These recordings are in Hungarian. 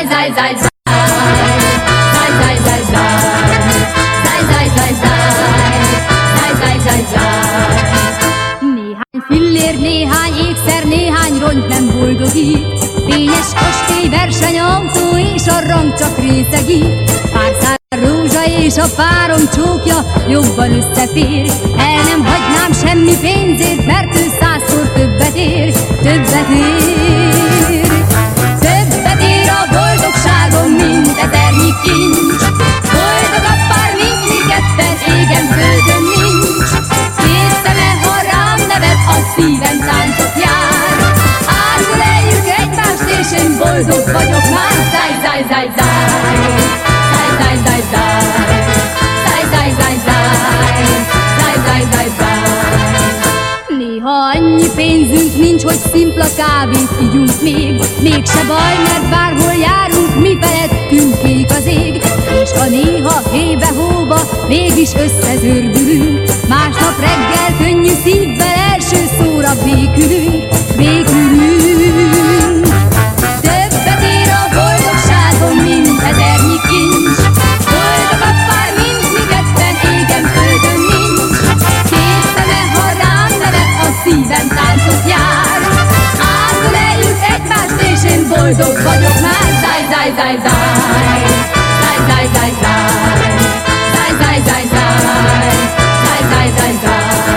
zaj, zaj, zaj. Zaj, zaj, zaj, zaj. Zaj, zaj, zaj, zaj. Zaj, zaj, zaj, zaj. Néhány fillér, néhány ékszer, néhány rongy nem boldogít. Fényes kastély, versenyautó és a rang csak részegít. Pár szál rózsa és a párom csókja jobban összefér. El nem hagynám semmi pénzét, mert ő 100-szor többet ér. Többet ér. Többet ér a boldogságom, mint eternyi kincs. Boldogabb pár, mint mi ketten, égen földön nincs. Két szeme, ha rám nevet, a szívem táncot jár. Átuleljük egymást, és én boldog vagyok már. Zaj, zaj, zaj, zaj. Zaj, zaj, zaj, zaj. Zaj, zaj, zaj, zaj. Zaj, zaj, zaj, zaj. Néha annyi pénzünk nincs, hogy szimpla kávét igyunk még. Mégse baj, mert bárhol járunk, mi felettünk kék az ég. És ha néha hébe-hóba mégis összezördülünk, másnap reggel könnyű szívvel első szóra békülünk. Békülünk. Többet ér a boldogságom, mint eternyi kincs. Boldogabb pár, mint mi ketten, égen földön nincs. Két szeme, ha rám nevet, a szívem táncot jár. Átuleljük egymást, és én boldog vagyok már. Zaj, zaj, zaj, zaj. Zaj, zaj, zaj, zaj. Zaj, zaj, zaj, zaj. Zaj, zaj, zaj, zaj.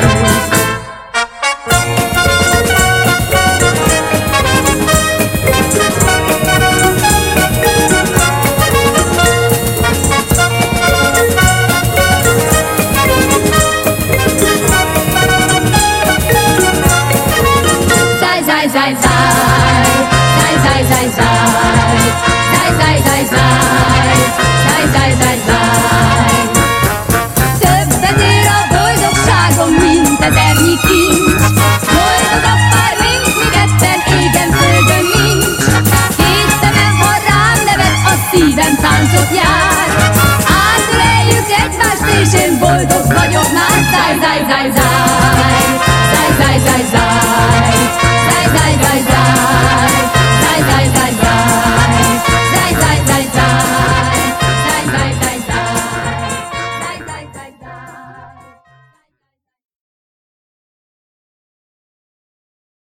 Zaj, zaj, zaj. Zaj, zaj, zaj, zaj. Zaj, zaj, zaj, zaj. Zaj, zaj, zaj, zaj. Többet ér a boldogságom, mint eternyi kincs. Boldogabb pár, mint mi ketten, égen földön nincs. Két szeme, ha rám nevet, a szívem táncot jár. Átuleljük egymást, és én boldog vagyok már. Zaj, zaj, zaj, zaj.